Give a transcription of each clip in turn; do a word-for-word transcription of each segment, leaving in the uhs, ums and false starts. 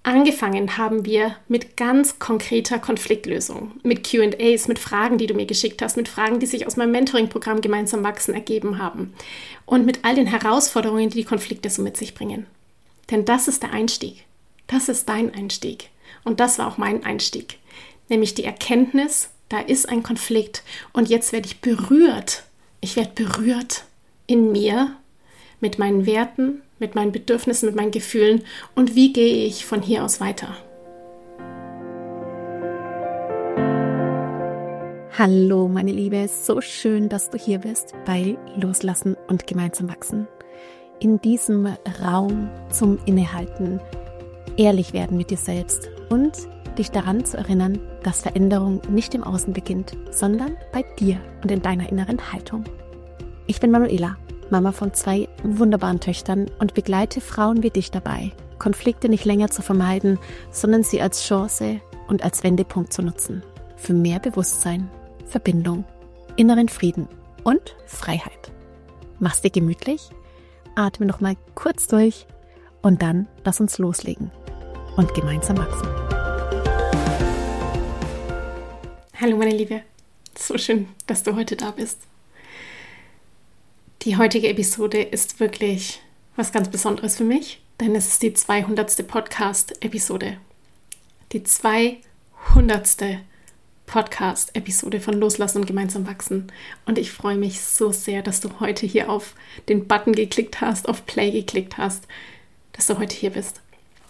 Angefangen haben wir mit ganz konkreter Konfliktlösung, mit Q and A's, mit Fragen, die du mir geschickt hast, mit Fragen, die sich aus meinem Mentoring-Programm Gemeinsam wachsen ergeben haben und mit all den Herausforderungen, die die Konflikte so mit sich bringen. Denn das ist der Einstieg. Das ist dein Einstieg. Und das war auch mein Einstieg. Nämlich die Erkenntnis, da ist ein Konflikt und jetzt werde ich berührt. Ich werde berührt in mir, mit meinen Werten, mit meinen Bedürfnissen, mit meinen Gefühlen und wie gehe ich von hier aus weiter. Hallo meine Liebe, so schön, dass du hier bist bei Loslassen und Gemeinsam wachsen. In diesem Raum zum Innehalten, ehrlich werden mit dir selbst und dich daran zu erinnern, dass Veränderung nicht im Außen beginnt, sondern bei dir und in deiner inneren Haltung. Ich bin Manuela, Mama von zwei wunderbaren Töchtern und begleite Frauen wie dich dabei, Konflikte nicht länger zu vermeiden, sondern sie als Chance und als Wendepunkt zu nutzen. Für mehr Bewusstsein, Verbindung, inneren Frieden und Freiheit. Mach's dir gemütlich, atme noch mal kurz durch und dann lass uns loslegen und gemeinsam wachsen. Hallo meine Liebe, so schön, dass du heute da bist. Die heutige Episode ist wirklich was ganz Besonderes für mich, denn es ist die zweihundertste Podcast-Episode. Die zweihundertste Podcast-Episode von Loslassen und Gemeinsam wachsen. Und ich freue mich so sehr, dass du heute hier auf den Button geklickt hast, auf Play geklickt hast, dass du heute hier bist.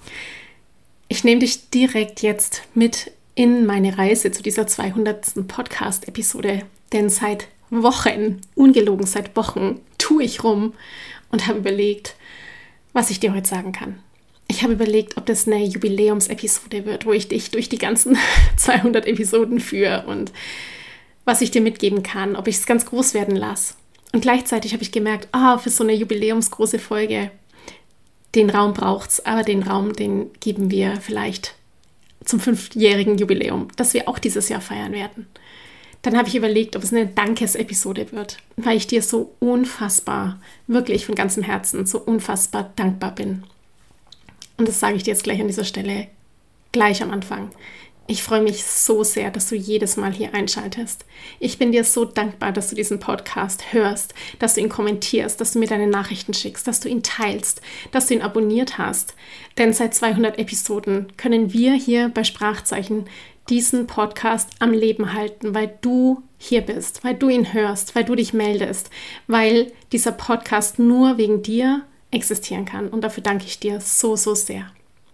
Ich nehme dich direkt jetzt mit in meine Reise zu dieser zweihundertsten Podcast-Episode, denn seit Wochen, ungelogen seit Wochen, tue ich rum und habe überlegt, was ich dir heute sagen kann. Ich habe überlegt, ob das eine Jubiläumsepisode wird, wo ich dich durch die ganzen zweihundert Episoden führe und was ich dir mitgeben kann, ob ich es ganz groß werden lasse. Und gleichzeitig habe ich gemerkt, ah, für so eine jubiläumsgroße Folge, den Raum braucht es, aber den Raum, den geben wir vielleicht zum fünfjährigen Jubiläum, das wir auch dieses Jahr feiern werden. Dann habe ich überlegt, ob es eine Dankesepisode wird, weil ich dir so unfassbar, wirklich von ganzem Herzen so unfassbar dankbar bin. Und das sage ich dir jetzt gleich an dieser Stelle, gleich am Anfang. Ich freue mich so sehr, dass du jedes Mal hier einschaltest. Ich bin dir so dankbar, dass du diesen Podcast hörst, dass du ihn kommentierst, dass du mir deine Nachrichten schickst, dass du ihn teilst, dass du ihn abonniert hast. Denn seit zweihundert Episoden können wir hier bei Sprachzeichen diesen Podcast am Leben halten, weil du hier bist, weil du ihn hörst, weil du dich meldest, weil dieser Podcast nur wegen dir existieren kann. Und dafür danke ich dir so, so sehr.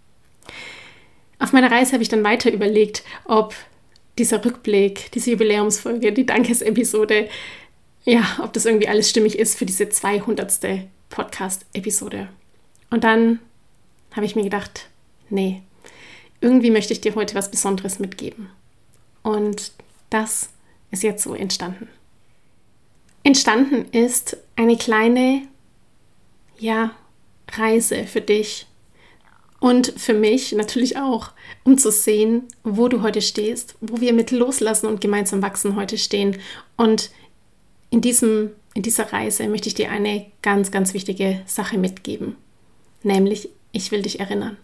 Auf meiner Reise habe ich dann weiter überlegt, ob dieser Rückblick, diese Jubiläumsfolge, die Dankesepisode, ja, ob das irgendwie alles stimmig ist für diese zweihundertste Podcast-Episode. Und dann habe ich mir gedacht, nee, irgendwie möchte ich dir heute was Besonderes mitgeben. Und das ist jetzt so entstanden. Entstanden ist eine kleine, ja, Reise für dich und für mich natürlich auch, um zu sehen, wo du heute stehst, wo wir mit Loslassen und Gemeinsam wachsen heute stehen. Und in diesem, in dieser Reise möchte ich dir eine ganz, ganz wichtige Sache mitgeben. Nämlich, ich will dich erinnern.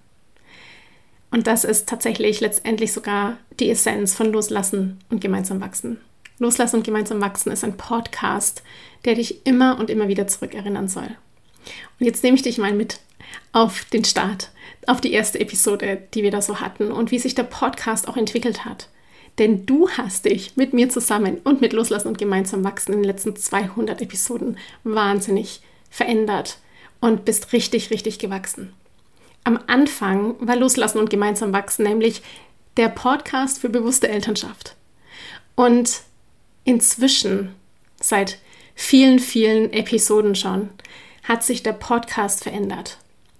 Und das ist tatsächlich letztendlich sogar die Essenz von Loslassen und Gemeinsam wachsen. Loslassen und Gemeinsam wachsen ist ein Podcast, der dich immer und immer wieder zurückerinnern soll. Und jetzt nehme ich dich mal mit auf den Start, auf die erste Episode, die wir da so hatten und wie sich der Podcast auch entwickelt hat. Denn du hast dich mit mir zusammen und mit Loslassen und Gemeinsam wachsen in den letzten zweihundert Episoden wahnsinnig verändert und bist richtig, richtig gewachsen. Am Anfang war Loslassen und Gemeinsam wachsen nämlich der Podcast für bewusste Elternschaft. Und inzwischen, seit vielen, vielen Episoden schon, hat sich der Podcast verändert.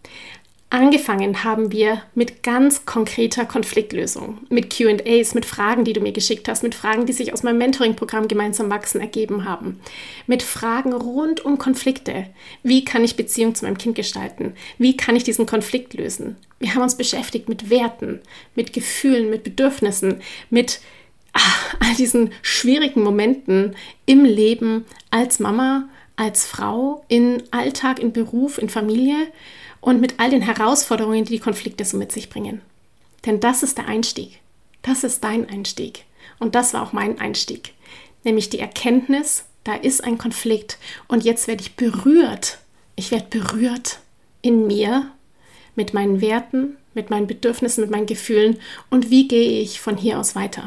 Angefangen haben wir mit ganz konkreter Konfliktlösung, mit Q and A's, mit Fragen, die du mir geschickt hast, mit Fragen, die sich aus meinem Mentoring-Programm Gemeinsam wachsen ergeben haben, mit Fragen rund um Konflikte. Wie kann ich Beziehung zu meinem Kind gestalten? Wie kann ich diesen Konflikt lösen? Wir haben uns beschäftigt mit Werten, mit Gefühlen, mit Bedürfnissen, mit ach, all diesen schwierigen Momenten im Leben als Mama, als Frau, in Alltag, in Beruf, in Familie und mit all den Herausforderungen, die die Konflikte so mit sich bringen. Denn das ist der Einstieg. Das ist dein Einstieg. Und das war auch mein Einstieg. Nämlich die Erkenntnis, da ist ein Konflikt und jetzt werde ich berührt. Ich werde berührt in mir mit meinen Werten, mit meinen Bedürfnissen, mit meinen Gefühlen und wie gehe ich von hier aus weiter.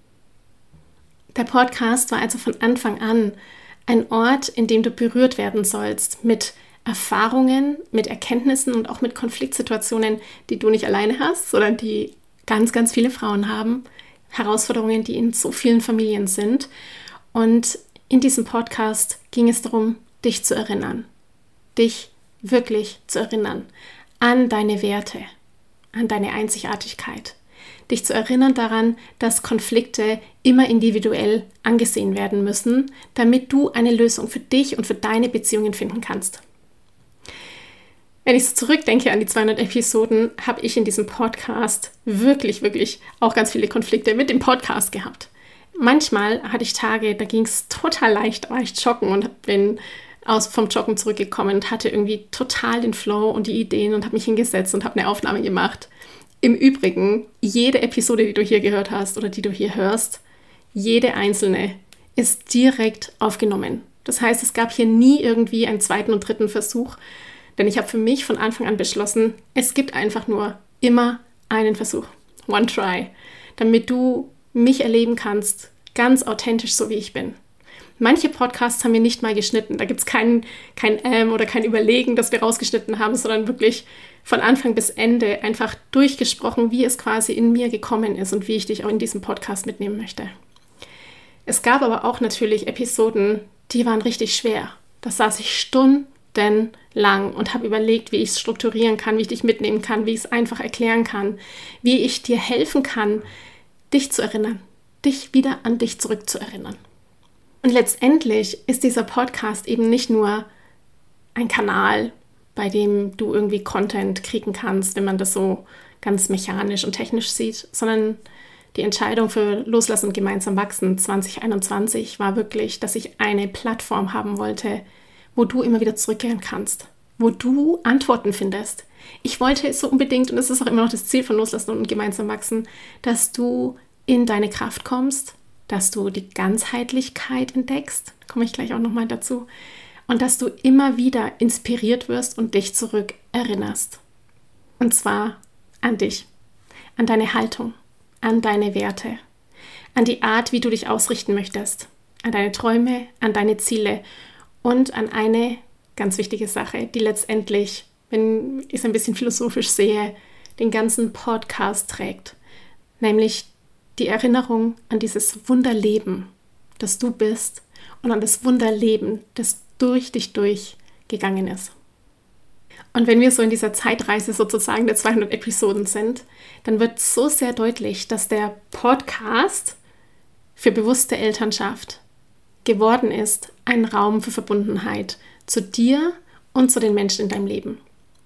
Der Podcast war also von Anfang an ein Ort, in dem du berührt werden sollst mit Erfahrungen, mit Erkenntnissen und auch mit Konfliktsituationen, die du nicht alleine hast, sondern die ganz, ganz viele Frauen haben. Herausforderungen, die in so vielen Familien sind. Und in diesem Podcast ging es darum, dich zu erinnern. Dich wirklich zu erinnern an deine Werte, an deine Einzigartigkeit. Dich zu erinnern daran, dass Konflikte immer individuell angesehen werden müssen, damit du eine Lösung für dich und für deine Beziehungen finden kannst. Wenn ich so zurückdenke an die zweihundert Episoden, habe ich in diesem Podcast wirklich, wirklich auch ganz viele Konflikte mit dem Podcast gehabt. Manchmal hatte ich Tage, da ging es total leicht, da war ich joggen und bin aus, vom Joggen zurückgekommen und hatte irgendwie total den Flow und die Ideen und habe mich hingesetzt und habe eine Aufnahme gemacht. Im Übrigen, jede Episode, die du hier gehört hast oder die du hier hörst, jede einzelne ist direkt aufgenommen. Das heißt, es gab hier nie irgendwie einen zweiten und dritten Versuch, denn ich habe für mich von Anfang an beschlossen, es gibt einfach nur immer einen Versuch, one try, damit du mich erleben kannst, ganz authentisch, so wie ich bin. Manche Podcasts haben wir nicht mal geschnitten, da gibt es kein, kein Ähm oder kein Überlegen, das wir rausgeschnitten haben, sondern wirklich von Anfang bis Ende einfach durchgesprochen, wie es quasi in mir gekommen ist und wie ich dich auch in diesem Podcast mitnehmen möchte. Es gab aber auch natürlich Episoden, die waren richtig schwer. Da saß ich stundenlang und habe überlegt, wie ich es strukturieren kann, wie ich dich mitnehmen kann, wie ich es einfach erklären kann, wie ich dir helfen kann, dich zu erinnern, dich wieder an dich zurückzuerinnern. Und letztendlich ist dieser Podcast eben nicht nur ein Kanal, bei dem du irgendwie Content kriegen kannst, wenn man das so ganz mechanisch und technisch sieht, sondern die Entscheidung für Loslassen und gemeinsam wachsen zwanzig einundzwanzig war wirklich, dass ich eine Plattform haben wollte, wo du immer wieder zurückkehren kannst, wo du Antworten findest. Ich wollte es so unbedingt, und das ist auch immer noch das Ziel von Loslassen und gemeinsam wachsen, dass du in deine Kraft kommst, dass du die Ganzheitlichkeit entdeckst, da komme ich gleich auch nochmal dazu, und dass du immer wieder inspiriert wirst und dich zurück erinnerst. Und zwar an dich, an deine Haltung, an deine Werte, an die Art, wie du dich ausrichten möchtest, an deine Träume, an deine Ziele und an eine ganz wichtige Sache, die letztendlich, wenn ich es ein bisschen philosophisch sehe, den ganzen Podcast trägt, nämlich die Erinnerung an dieses Wunderleben, das du bist und an das Wunderleben, das durch dich durchgegangen ist. Und wenn wir so in dieser Zeitreise sozusagen der zweihundert Episoden sind, dann wird so sehr deutlich, dass der Podcast für bewusste Elternschaft geworden ist, ein Raum für Verbundenheit zu dir und zu den Menschen in deinem Leben.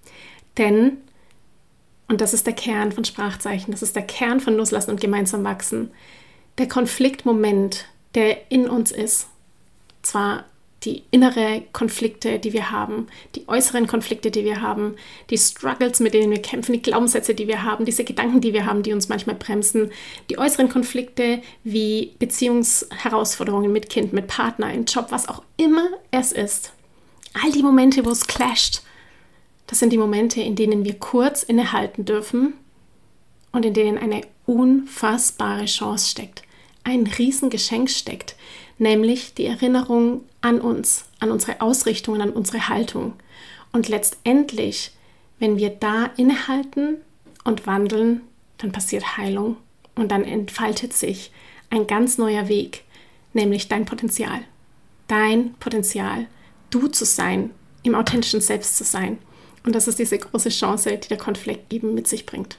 Denn, und das ist der Kern von Sprachzeichen, das ist der Kern von Loslassen und gemeinsam wachsen, der Konfliktmoment, der in uns ist, zwar die innere Konflikte, die wir haben, die äußeren Konflikte, die wir haben, die Struggles, mit denen wir kämpfen, die Glaubenssätze, die wir haben, diese Gedanken, die wir haben, die uns manchmal bremsen, die äußeren Konflikte wie Beziehungsherausforderungen mit Kind, mit Partner, im Job, was auch immer es ist. All die Momente, wo es clasht, das sind die Momente, in denen wir kurz innehalten dürfen und in denen eine unfassbare Chance steckt, ein Riesengeschenk steckt, nämlich die Erinnerung an uns, an unsere Ausrichtung, an unsere Haltung. Und letztendlich, wenn wir da innehalten und wandeln, dann passiert Heilung und dann entfaltet sich ein ganz neuer Weg, nämlich dein Potenzial. Dein Potenzial, du zu sein, im authentischen Selbst zu sein. Und das ist diese große Chance, die der Konflikt eben mit sich bringt.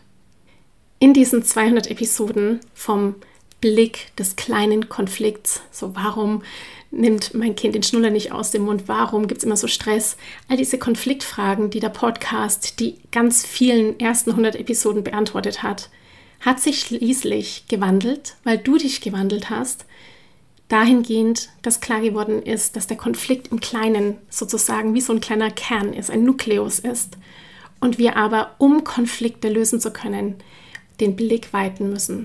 In diesen zweihundert Episoden vom Blick des kleinen Konflikts, so warum nimmt mein Kind den Schnuller nicht aus dem Mund, warum gibt es immer so Stress, all diese Konfliktfragen, die der Podcast die ganz vielen ersten hundert Episoden beantwortet hat, hat sich schließlich gewandelt, weil du dich gewandelt hast, dahingehend, dass klar geworden ist, dass der Konflikt im Kleinen sozusagen wie so ein kleiner Kern ist, ein Nukleus ist und wir aber, um Konflikte lösen zu können, den Blick weiten müssen.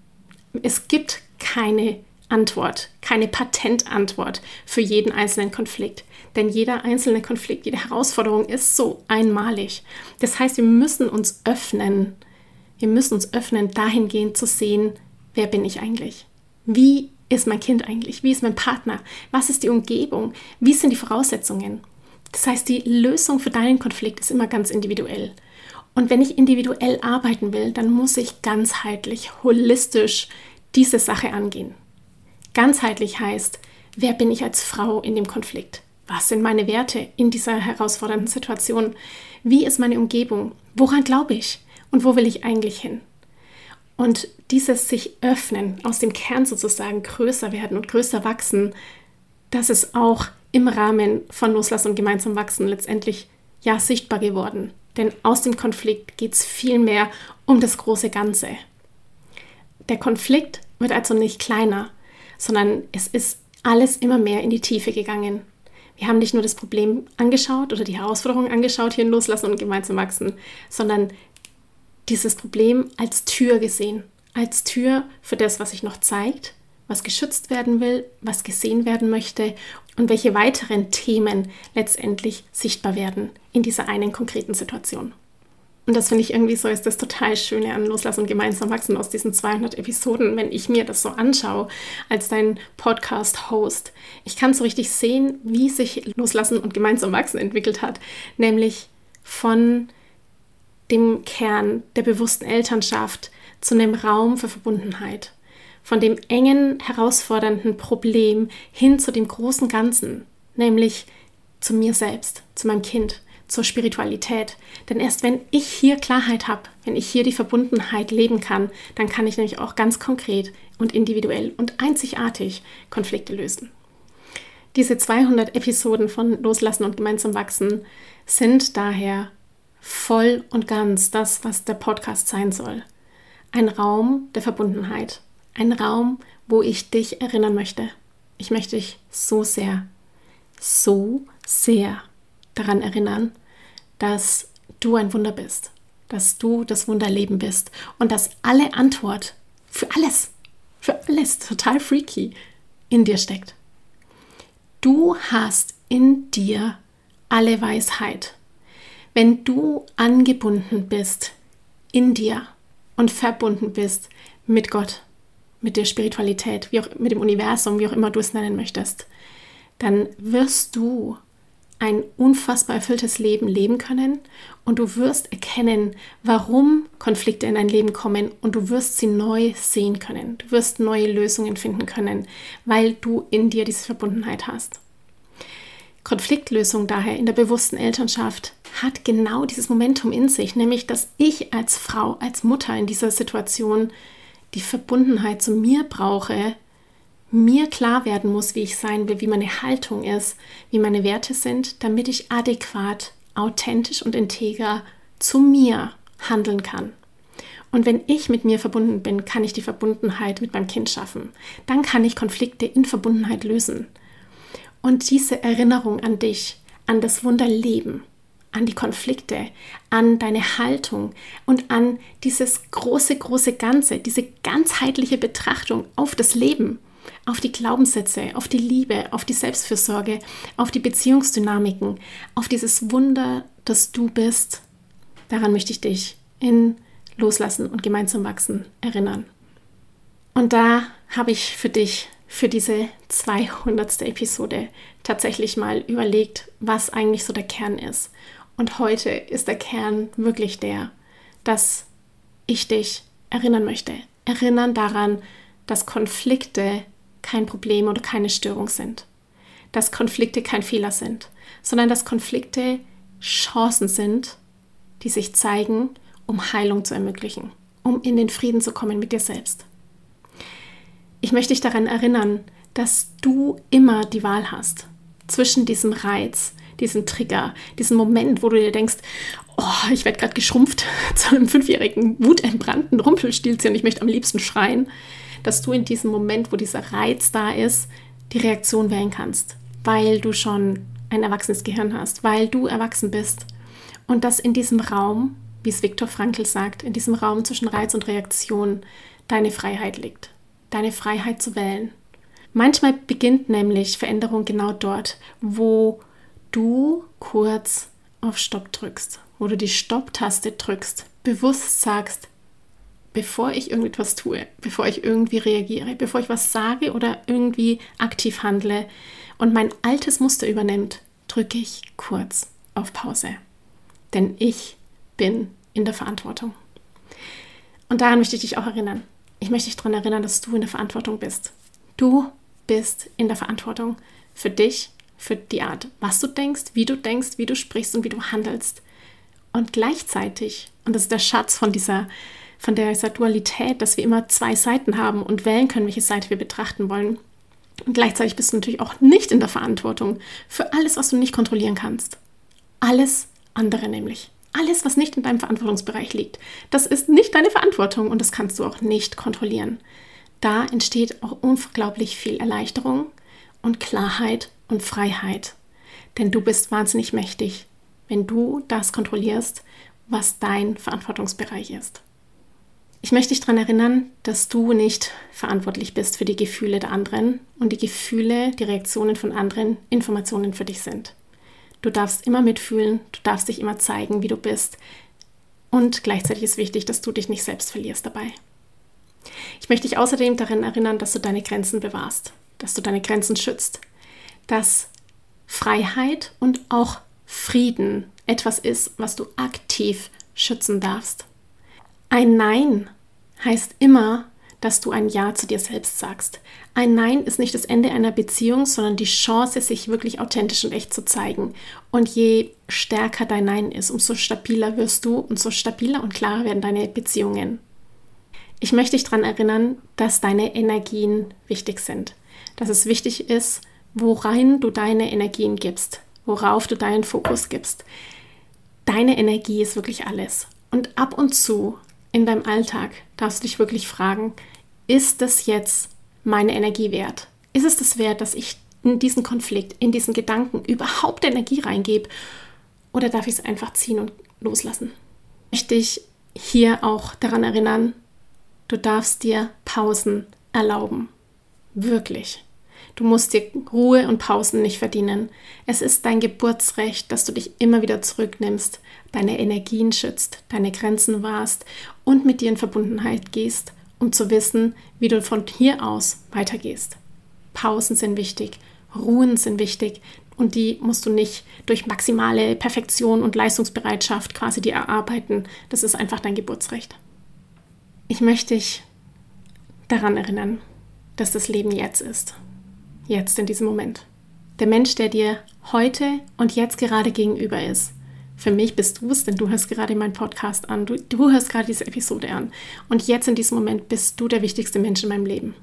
Es gibt keine Antwort, keine Patentantwort für jeden einzelnen Konflikt. Denn jeder einzelne Konflikt, jede Herausforderung ist so einmalig. Das heißt, wir müssen uns öffnen. Wir müssen uns öffnen, dahingehend zu sehen, wer bin ich eigentlich? Wie ist mein Kind eigentlich? Wie ist mein Partner? Was ist die Umgebung? Wie sind die Voraussetzungen? Das heißt, die Lösung für deinen Konflikt ist immer ganz individuell. Und wenn ich individuell arbeiten will, dann muss ich ganzheitlich, holistisch diese Sache angehen. Ganzheitlich heißt, wer bin ich als Frau in dem Konflikt? Was sind meine Werte in dieser herausfordernden Situation? Wie ist meine Umgebung? Woran glaube ich? Und wo will ich eigentlich hin? Und dieses sich öffnen, aus dem Kern sozusagen größer werden und größer wachsen, das ist auch im Rahmen von Loslassen und gemeinsam wachsen letztendlich ja sichtbar geworden. Denn aus dem Konflikt geht es viel mehr um das große Ganze. Der Konflikt wird also nicht kleiner, sondern es ist alles immer mehr in die Tiefe gegangen. Wir haben nicht nur das Problem angeschaut oder die Herausforderung angeschaut hier in Loslassen und gemeinsam wachsen, sondern dieses Problem als Tür gesehen, als Tür für das, was sich noch zeigt, was geschützt werden will, was gesehen werden möchte und welche weiteren Themen letztendlich sichtbar werden in dieser einen konkreten Situation. Und das finde ich irgendwie so, ist das total Schöne an Loslassen und gemeinsam wachsen aus diesen zweihundert Episoden, wenn ich mir das so anschaue als dein Podcast-Host. Ich kann so richtig sehen, wie sich Loslassen und gemeinsam wachsen entwickelt hat, nämlich von dem Kern der bewussten Elternschaft zu einem Raum für Verbundenheit, von dem engen, herausfordernden Problem hin zu dem großen Ganzen, nämlich zu mir selbst, zu meinem Kind, zur Spiritualität. Denn erst wenn ich hier Klarheit habe, wenn ich hier die Verbundenheit leben kann, dann kann ich nämlich auch ganz konkret und individuell und einzigartig Konflikte lösen. Diese zweihundert Episoden von Loslassen und gemeinsam wachsen sind daher voll und ganz das, was der Podcast sein soll. Ein Raum der Verbundenheit. Ein Raum, wo ich dich erinnern möchte. Ich möchte dich so sehr, so sehr daran erinnern, dass du ein Wunder bist, dass du das Wunderleben bist und dass alle Antwort für alles, für alles total freaky in dir steckt. Du hast in dir alle Weisheit. Wenn du angebunden bist in dir und verbunden bist mit Gott, mit der Spiritualität, wie auch mit dem Universum, wie auch immer du es nennen möchtest, dann wirst du ein unfassbar erfülltes Leben leben können und du wirst erkennen, warum Konflikte in dein Leben kommen und du wirst sie neu sehen können. Du wirst neue Lösungen finden können, weil du in dir diese Verbundenheit hast. Konfliktlösung daher in der bewussten Elternschaft hat genau dieses Momentum in sich, nämlich dass ich als Frau, als Mutter in dieser Situation die Verbundenheit zu mir brauche, mir klar werden muss, wie ich sein will, wie meine Haltung ist, wie meine Werte sind, damit ich adäquat, authentisch und integer zu mir handeln kann. Und wenn ich mit mir verbunden bin, kann ich die Verbundenheit mit meinem Kind schaffen. Dann kann ich Konflikte in Verbundenheit lösen. Und diese Erinnerung an dich, an das Wunderleben, an die Konflikte, an deine Haltung und an dieses große, große Ganze, diese ganzheitliche Betrachtung auf das Leben, auf die Glaubenssätze, auf die Liebe, auf die Selbstfürsorge, auf die Beziehungsdynamiken, auf dieses Wunder, das du bist. Daran möchte ich dich in Loslassen und gemeinsam wachsen erinnern. Und da habe ich für dich für diese zweihundertste Episode tatsächlich mal überlegt, was eigentlich so der Kern ist. Und heute ist der Kern wirklich der, dass ich dich erinnern möchte. Erinnern daran, dass Konflikte kein Problem oder keine Störung sind. Dass Konflikte kein Fehler sind, sondern dass Konflikte Chancen sind, die sich zeigen, um Heilung zu ermöglichen, um in den Frieden zu kommen mit dir selbst. Ich möchte dich daran erinnern, dass du immer die Wahl hast zwischen diesem Reiz, diesem Trigger, diesem Moment, wo du dir denkst, oh, ich werde gerade geschrumpft zu einem fünfjährigen, wutentbrannten Rumpelstilzchen und ich möchte am liebsten schreien, dass du in diesem Moment, wo dieser Reiz da ist, die Reaktion wählen kannst, weil du schon ein erwachsenes Gehirn hast, weil du erwachsen bist und dass in diesem Raum wie es Viktor Frankl sagt, in diesem Raum zwischen Reiz und Reaktion deine Freiheit liegt. Deine Freiheit zu wählen. Manchmal beginnt nämlich Veränderung genau dort, wo du kurz auf Stopp drückst, wo du die Stopp-Taste drückst, bewusst sagst, bevor ich irgendetwas tue, bevor ich irgendwie reagiere, bevor ich was sage oder irgendwie aktiv handle und mein altes Muster übernimmt, drücke ich kurz auf Pause. Denn ich bin in der Verantwortung. Und daran möchte ich dich auch erinnern. Ich möchte dich daran erinnern, dass du in der Verantwortung bist. Du bist in der Verantwortung für dich, für die Art, was du denkst, wie du denkst, wie du sprichst und wie du handelst. Und gleichzeitig, und das ist der Schatz von dieser, von dieser Dualität, dass wir immer zwei Seiten haben und wählen können, welche Seite wir betrachten wollen. Und gleichzeitig bist du natürlich auch nicht in der Verantwortung für alles, was du nicht kontrollieren kannst. Alles andere nämlich. Alles, was nicht in deinem Verantwortungsbereich liegt, das ist nicht deine Verantwortung und das kannst du auch nicht kontrollieren. Da entsteht auch unglaublich viel Erleichterung und Klarheit und Freiheit. Denn du bist wahnsinnig mächtig, wenn du das kontrollierst, was dein Verantwortungsbereich ist. Ich möchte dich daran erinnern, dass du nicht verantwortlich bist für die Gefühle der anderen und die Gefühle, die Reaktionen von anderen Informationen für dich sind. Du darfst immer mitfühlen, du darfst dich immer zeigen, wie du bist. Und gleichzeitig ist wichtig, dass du dich nicht selbst verlierst dabei. Ich möchte dich außerdem daran erinnern, dass du deine Grenzen bewahrst, dass du deine Grenzen schützt, dass Freiheit und auch Frieden etwas ist, was du aktiv schützen darfst. Ein Nein heißt immer, dass du ein Ja zu dir selbst sagst. Ein Nein ist nicht das Ende einer Beziehung, sondern die Chance, sich wirklich authentisch und echt zu zeigen. Und je stärker dein Nein ist, umso stabiler wirst du und so stabiler und klarer werden deine Beziehungen. Ich möchte dich daran erinnern, dass deine Energien wichtig sind. Dass es wichtig ist, worein du deine Energien gibst, worauf du deinen Fokus gibst. Deine Energie ist wirklich alles. Und ab und zu in deinem Alltag darfst du dich wirklich fragen, ist das jetzt meine Energie wert? Ist es das wert, dass ich in diesen Konflikt, in diesen Gedanken überhaupt Energie reingebe? Oder darf ich es einfach ziehen und loslassen? Ich möchte dich hier auch daran erinnern, du darfst dir Pausen erlauben. Wirklich. Du musst dir Ruhe und Pausen nicht verdienen. Es ist dein Geburtsrecht, dass du dich immer wieder zurücknimmst, deine Energien schützt, deine Grenzen wahrst und mit dir in Verbundenheit gehst, um zu wissen, wie du von hier aus weitergehst. Pausen sind wichtig, Ruhen sind wichtig und die musst du nicht durch maximale Perfektion und Leistungsbereitschaft quasi dir erarbeiten. Das ist einfach dein Geburtsrecht. Ich möchte dich daran erinnern, dass das Leben jetzt ist. Jetzt in diesem Moment. Der Mensch, der dir heute und jetzt gerade gegenüber ist. Für mich bist du es, denn du hörst gerade meinen Podcast an. Du, du hörst gerade diese Episode an. Und jetzt in diesem Moment bist du der wichtigste Mensch in meinem Leben.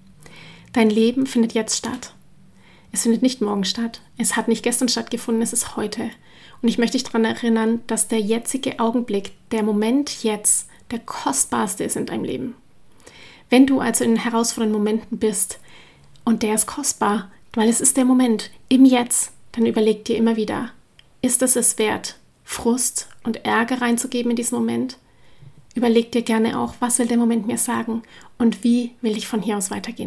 Dein Leben findet jetzt statt. Es findet nicht morgen statt. Es hat nicht gestern stattgefunden, es ist heute. Und ich möchte dich daran erinnern, dass der jetzige Augenblick, der Moment jetzt, der kostbarste ist in deinem Leben. Wenn du also in herausfordernden Momenten bist, und der ist kostbar, weil es ist der Moment, im Jetzt, dann überleg dir immer wieder, ist es es wert, Frust und Ärger reinzugeben in diesen Moment? Überleg dir gerne auch, was will der Moment mir sagen und wie will ich von hier aus weitergehen?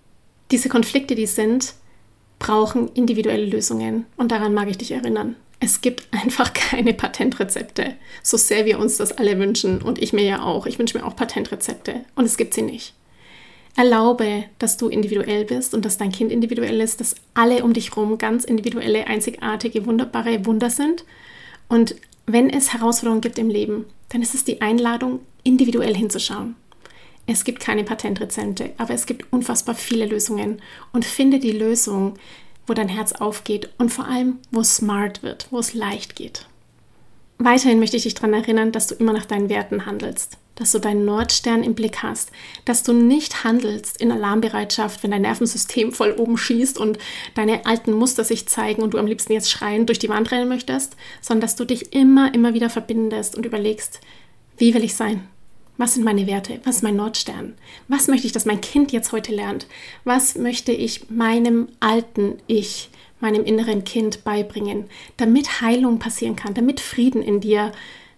Diese Konflikte, die sind, brauchen individuelle Lösungen und daran mag ich dich erinnern. Es gibt einfach keine Patentrezepte, so sehr wir uns das alle wünschen und ich mir ja auch. Ich wünsche mir auch Patentrezepte und es gibt sie nicht. Erlaube, dass du individuell bist und dass dein Kind individuell ist, dass alle um dich herum ganz individuelle, einzigartige, wunderbare Wunder sind. Und wenn es Herausforderungen gibt im Leben, dann ist es die Einladung, individuell hinzuschauen. Es gibt keine Patentrezepte, aber es gibt unfassbar viele Lösungen. Und finde die Lösung, wo dein Herz aufgeht und vor allem, wo es smart wird, wo es leicht geht. Weiterhin möchte ich dich daran erinnern, dass du immer nach deinen Werten handelst. Dass du deinen Nordstern im Blick hast, dass du nicht handelst in Alarmbereitschaft, wenn dein Nervensystem voll oben schießt und deine alten Muster sich zeigen und du am liebsten jetzt schreiend durch die Wand rennen möchtest, sondern dass du dich immer, immer wieder verbindest und überlegst, wie will ich sein? Was sind meine Werte? Was ist mein Nordstern? Was möchte ich, dass mein Kind jetzt heute lernt? Was möchte ich meinem alten Ich, meinem inneren Kind beibringen, damit Heilung passieren kann, damit Frieden in dir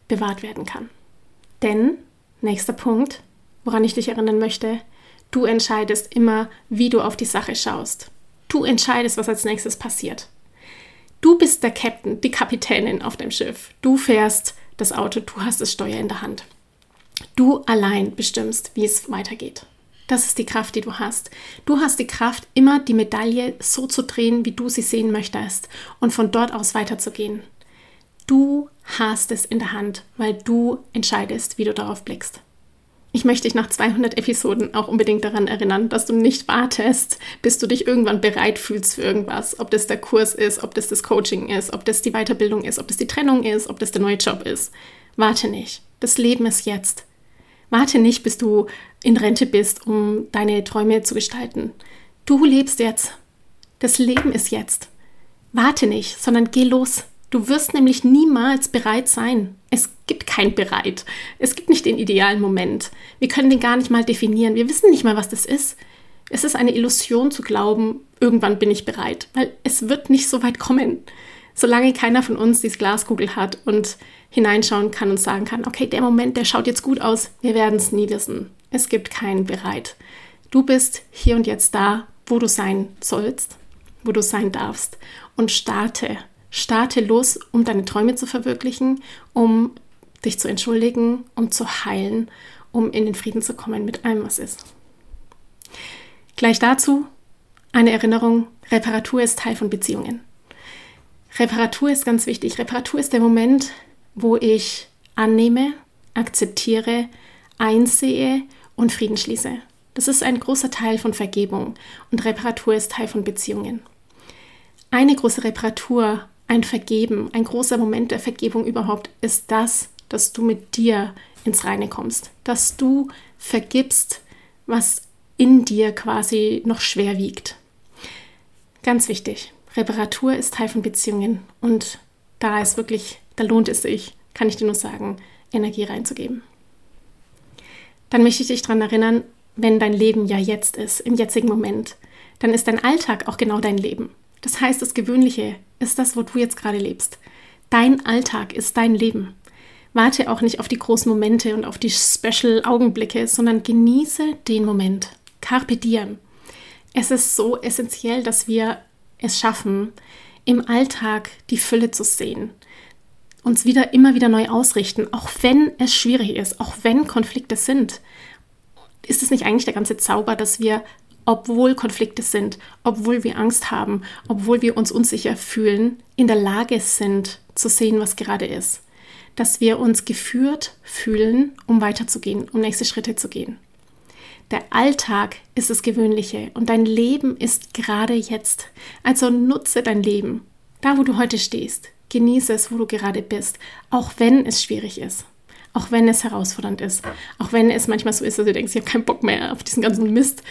bewahrt werden kann. Denn, nächster Punkt, woran ich dich erinnern möchte, du entscheidest immer, wie du auf die Sache schaust. Du entscheidest, was als nächstes passiert. Du bist der Captain, die Kapitänin auf dem Schiff. Du fährst das Auto, du hast das Steuer in der Hand. Du allein bestimmst, wie es weitergeht. Das ist die Kraft, die du hast. Du hast die Kraft, immer die Medaille so zu drehen, wie du sie sehen möchtest und von dort aus weiterzugehen. Du hast es in der Hand, weil du entscheidest, wie du darauf blickst. Ich möchte dich nach zweihundert Episoden auch unbedingt daran erinnern, dass du nicht wartest, bis du dich irgendwann bereit fühlst für irgendwas. Ob das der Kurs ist, ob das das Coaching ist, ob das die Weiterbildung ist, ob das die Trennung ist, ob das der neue Job ist. Warte nicht. Das Leben ist jetzt. Warte nicht, bis du in Rente bist, um deine Träume zu gestalten. Du lebst jetzt. Das Leben ist jetzt. Warte nicht, sondern geh los. Du wirst nämlich niemals bereit sein. Es gibt kein Bereit. Es gibt nicht den idealen Moment. Wir können den gar nicht mal definieren. Wir wissen nicht mal, was das ist. Es ist eine Illusion zu glauben, irgendwann bin ich bereit, weil es wird nicht so weit kommen. Solange keiner von uns diese Glaskugel hat und hineinschauen kann und sagen kann, okay, der Moment, der schaut jetzt gut aus, wir werden es nie wissen. Es gibt keinen Bereit. Du bist hier und jetzt da, wo du sein sollst, wo du sein darfst und starte. Starte los, um deine Träume zu verwirklichen, um dich zu entschuldigen, um zu heilen, um in den Frieden zu kommen mit allem, was ist. Gleich dazu eine Erinnerung, Reparatur ist Teil von Beziehungen. Reparatur ist ganz wichtig. Reparatur ist der Moment, wo ich annehme, akzeptiere, einsehe und Frieden schließe. Das ist ein großer Teil von Vergebung und Reparatur ist Teil von Beziehungen. Eine große Reparatur, ein Vergeben, ein großer Moment der Vergebung überhaupt ist das, dass du mit dir ins Reine kommst, dass du vergibst, was in dir quasi noch schwer wiegt. Ganz wichtig, Reparatur ist Teil von Beziehungen und da ist wirklich, da lohnt es sich, kann ich dir nur sagen, Energie reinzugeben. Dann möchte ich dich daran erinnern, wenn dein Leben ja jetzt ist, im jetzigen Moment, dann ist dein Alltag auch genau dein Leben. Das heißt, das Gewöhnliche ist das, wo du jetzt gerade lebst. Dein Alltag ist dein Leben. Warte auch nicht auf die großen Momente und auf die Special-Augenblicke, sondern genieße den Moment. Carpe diem. Es ist so essentiell, dass wir es schaffen, im Alltag die Fülle zu sehen. Uns wieder immer wieder neu ausrichten, auch wenn es schwierig ist, auch wenn Konflikte sind. Ist es nicht eigentlich der ganze Zauber, dass wir obwohl Konflikte sind, obwohl wir Angst haben, obwohl wir uns unsicher fühlen, in der Lage sind, zu sehen, was gerade ist. Dass wir uns geführt fühlen, um weiterzugehen, um nächste Schritte zu gehen. Der Alltag ist das Gewöhnliche und dein Leben ist gerade jetzt. Also nutze dein Leben, da wo du heute stehst. Genieße es, wo du gerade bist, auch wenn es schwierig ist. Auch wenn es herausfordernd ist. Auch wenn es manchmal so ist, dass du denkst, ich habe keinen Bock mehr auf diesen ganzen Mist.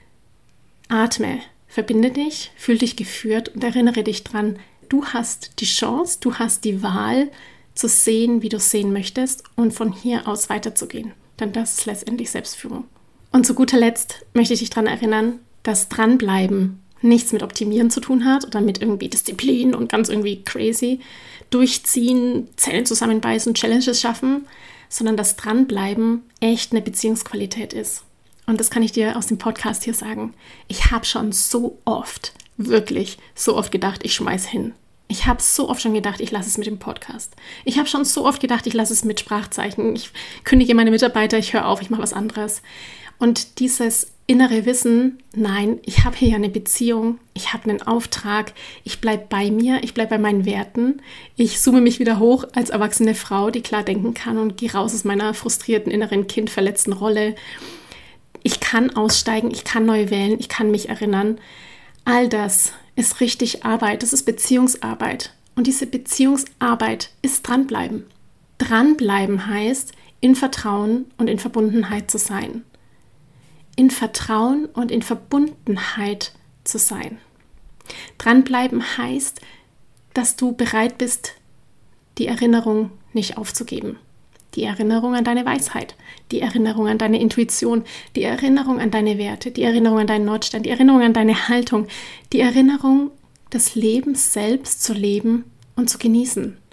Atme, verbinde dich, fühl dich geführt und erinnere dich dran, du hast die Chance, du hast die Wahl zu sehen, wie du sehen möchtest und von hier aus weiterzugehen. Denn das ist letztendlich Selbstführung. Und zu guter Letzt möchte ich dich daran erinnern, dass Dranbleiben nichts mit Optimieren zu tun hat oder mit irgendwie Disziplin und ganz irgendwie crazy durchziehen, Zellen zusammenbeißen, Challenges schaffen, sondern dass Dranbleiben echt eine Beziehungsqualität ist. Und das kann ich dir aus dem Podcast hier sagen. Ich habe schon so oft, wirklich so oft gedacht, ich schmeiß hin. Ich habe so oft schon gedacht, ich lasse es mit dem Podcast. Ich habe schon so oft gedacht, ich lasse es mit Sprachzeichen. Ich kündige meine Mitarbeiter, ich höre auf, ich mache was anderes. Und dieses innere Wissen, nein, ich habe hier ja eine Beziehung, ich habe einen Auftrag, ich bleibe bei mir, ich bleibe bei meinen Werten. Ich zoome mich wieder hoch als erwachsene Frau, die klar denken kann und gehe raus aus meiner frustrierten, inneren, kindverletzten Rolle. Ich kann aussteigen, ich kann neu wählen, ich kann mich erinnern. All das ist richtig Arbeit, das ist Beziehungsarbeit. Und diese Beziehungsarbeit ist dranbleiben. Dranbleiben heißt, in Vertrauen und in Verbundenheit zu sein. In Vertrauen und in Verbundenheit zu sein. Dranbleiben heißt, dass du bereit bist, die Erinnerung nicht aufzugeben. Die Erinnerung an deine Weisheit, die Erinnerung an deine Intuition, die Erinnerung an deine Werte, die Erinnerung an deinen Nordstern, die Erinnerung an deine Haltung, die Erinnerung, das Leben selbst zu leben und zu genießen.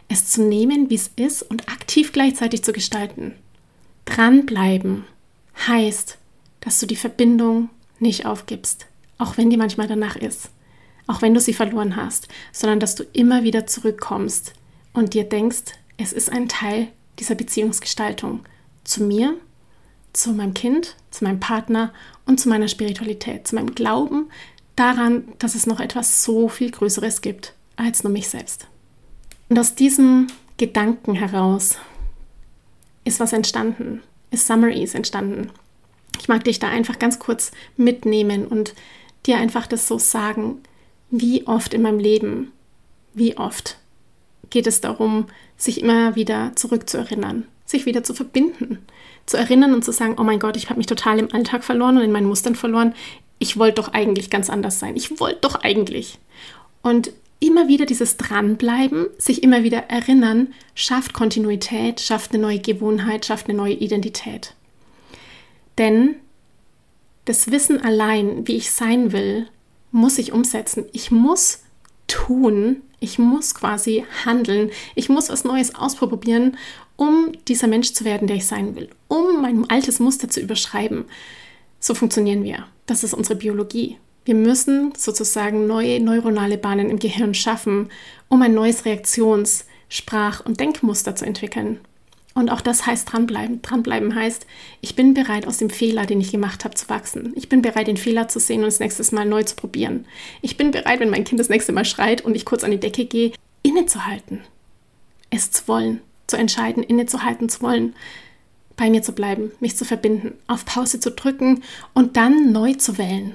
es zu nehmen, wie es ist und aktiv gleichzeitig zu gestalten. Dranbleiben heißt, dass du die Verbindung nicht aufgibst, auch wenn die manchmal danach ist, auch wenn du sie verloren hast, sondern dass du immer wieder zurückkommst und dir denkst, es ist ein Teil dieser Beziehungsgestaltung zu mir, zu meinem Kind, zu meinem Partner und zu meiner Spiritualität, zu meinem Glauben daran, dass es noch etwas so viel Größeres gibt als nur mich selbst. Und aus diesem Gedanken heraus ist was entstanden, ist Summer Ease entstanden. Ich mag dich da einfach ganz kurz mitnehmen und dir einfach das so sagen, wie oft in meinem Leben, wie oft geht es darum, sich immer wieder zurückzuerinnern, sich wieder zu verbinden, zu erinnern und zu sagen, oh mein Gott, ich habe mich total im Alltag verloren und in meinen Mustern verloren. Ich wollte doch eigentlich ganz anders sein. Ich wollte doch eigentlich. Und immer wieder dieses Dranbleiben, sich immer wieder erinnern, schafft Kontinuität, schafft eine neue Gewohnheit, schafft eine neue Identität. Denn das Wissen allein, wie ich sein will, muss ich umsetzen. Ich muss tun, ich muss quasi handeln, ich muss was Neues ausprobieren, um dieser Mensch zu werden, der ich sein will, um mein altes Muster zu überschreiben. So funktionieren wir. Das ist unsere Biologie. Wir müssen sozusagen neue neuronale Bahnen im Gehirn schaffen, um ein neues Reaktions-, Sprach- und Denkmuster zu entwickeln. Und auch das heißt dranbleiben. Dranbleiben heißt, ich bin bereit, aus dem Fehler, den ich gemacht habe, zu wachsen. Ich bin bereit, den Fehler zu sehen und das nächste Mal neu zu probieren. Ich bin bereit, wenn mein Kind das nächste Mal schreit und ich kurz an die Decke gehe, innezuhalten. Es zu wollen, zu entscheiden, innezuhalten zu wollen. Bei mir zu bleiben, mich zu verbinden, auf Pause zu drücken und dann neu zu wählen.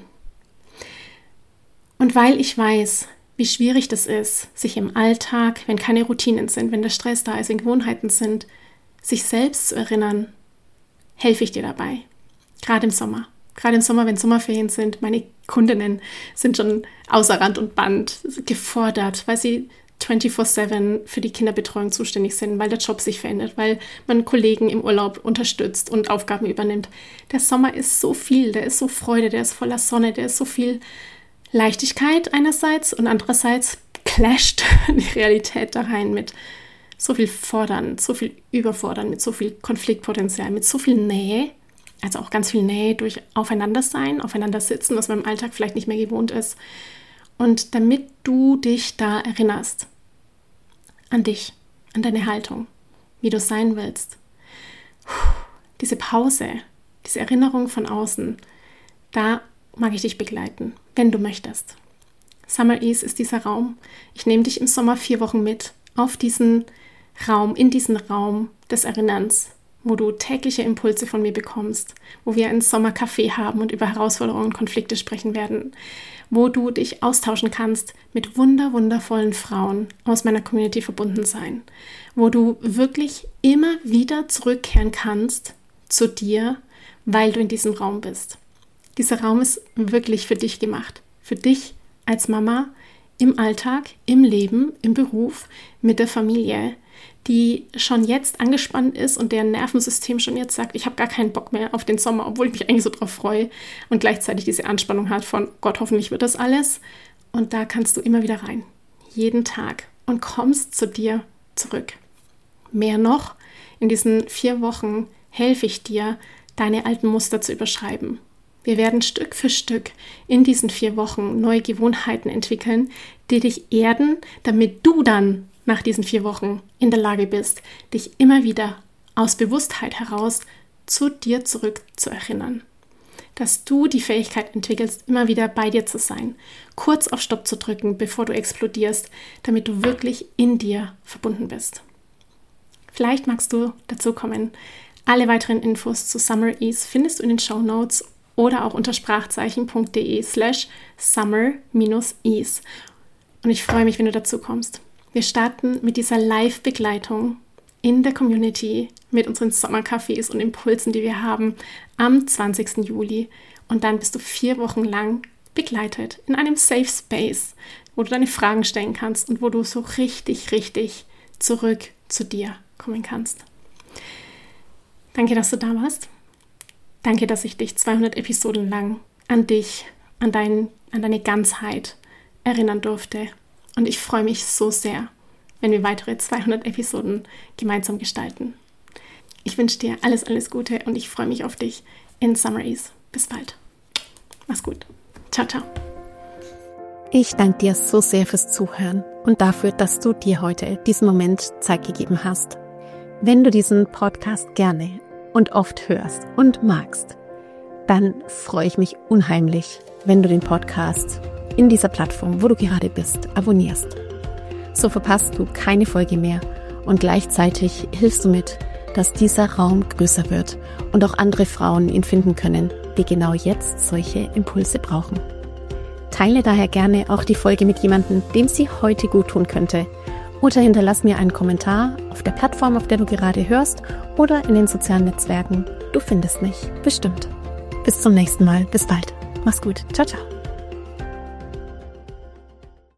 Und weil ich weiß, wie schwierig das ist, sich im Alltag, wenn keine Routinen sind, wenn der Stress da ist, wenn Gewohnheiten sind, sich selbst zu erinnern, helfe ich dir dabei. Gerade im Sommer. Gerade im Sommer, wenn Sommerferien sind, meine Kundinnen sind schon außer Rand und Band gefordert, weil sie vierundzwanzig sieben für die Kinderbetreuung zuständig sind, weil der Job sich verändert, weil man Kollegen im Urlaub unterstützt und Aufgaben übernimmt. Der Sommer ist so viel, der ist so Freude, der ist voller Sonne, der ist so viel Leichtigkeit einerseits und andererseits clasht die Realität da rein mit so viel Fordern, so viel Überfordern, mit so viel Konfliktpotenzial, mit so viel Nähe, also auch ganz viel Nähe durch Aufeinandersein, Aufeinandersitzen, was man im Alltag vielleicht nicht mehr gewohnt ist. Und damit du dich da erinnerst, an dich, an deine Haltung, wie du sein willst, diese Pause, diese Erinnerung von außen, da mag ich dich begleiten, wenn du möchtest. Summer Ease ist dieser Raum. Ich nehme dich im Sommer vier Wochen mit auf diesen Raum, in diesen Raum des Erinnerns, wo du tägliche Impulse von mir bekommst, wo wir einen Sommercafé haben und über Herausforderungen und Konflikte sprechen werden, wo du dich austauschen kannst mit wunder, wundervollen Frauen aus meiner Community verbunden sein, wo du wirklich immer wieder zurückkehren kannst zu dir, weil du in diesem Raum bist. Dieser Raum ist wirklich für dich gemacht, für dich als Mama im Alltag, im Leben, im Beruf, mit der Familie, die schon jetzt angespannt ist und deren Nervensystem schon jetzt sagt, ich habe gar keinen Bock mehr auf den Sommer, obwohl ich mich eigentlich so drauf freue und gleichzeitig diese Anspannung hat von Gott, hoffentlich wird das alles. Und da kannst du immer wieder rein, jeden Tag und kommst zu dir zurück. Mehr noch, in diesen vier Wochen helfe ich dir, deine alten Muster zu überschreiben. Wir werden Stück für Stück in diesen vier Wochen neue Gewohnheiten entwickeln, die dich erden, damit du dann nach diesen vier Wochen in der Lage bist, dich immer wieder aus Bewusstheit heraus zu dir zurück zu erinnern. Dass du die Fähigkeit entwickelst, immer wieder bei dir zu sein, kurz auf Stopp zu drücken, bevor du explodierst, damit du wirklich in dir verbunden bist. Vielleicht magst du dazu kommen. Alle weiteren Infos zu Summer Ease findest du in den Shownotes oder auch unter sprachzeichen.de slash summer minus ease. Und ich freue mich, wenn du dazu kommst. Wir starten mit dieser Live-Begleitung in der Community mit unseren Sommercafés und Impulsen, die wir haben, am zwanzigsten Juli. Und dann bist du vier Wochen lang begleitet in einem Safe Space, wo du deine Fragen stellen kannst und wo du so richtig, richtig zurück zu dir kommen kannst. Danke, dass du da warst. Danke, dass ich dich zweihundert Episoden lang an dich, an, dein, an deine Ganzheit erinnern durfte. Und ich freue mich so sehr, wenn wir weitere zweihundert Episoden gemeinsam gestalten. Ich wünsche dir alles, alles Gute und ich freue mich auf dich in Summaries. Bis bald. Mach's gut. Ciao, ciao. Ich danke dir so sehr fürs Zuhören und dafür, dass du dir heute diesen Moment Zeit gegeben hast. Wenn du diesen Podcast gerne und oft hörst und magst, dann freue ich mich unheimlich, wenn du den Podcast in dieser Plattform, wo du gerade bist, abonnierst. So verpasst du keine Folge mehr und gleichzeitig hilfst du mit, dass dieser Raum größer wird und auch andere Frauen ihn finden können, die genau jetzt solche Impulse brauchen. Teile daher gerne auch die Folge mit jemandem, dem sie heute gut tun könnte. Oder hinterlass mir einen Kommentar auf der Plattform, auf der du gerade hörst oder in den sozialen Netzwerken. Du findest mich bestimmt. Bis zum nächsten Mal. Bis bald. Mach's gut. Ciao, ciao.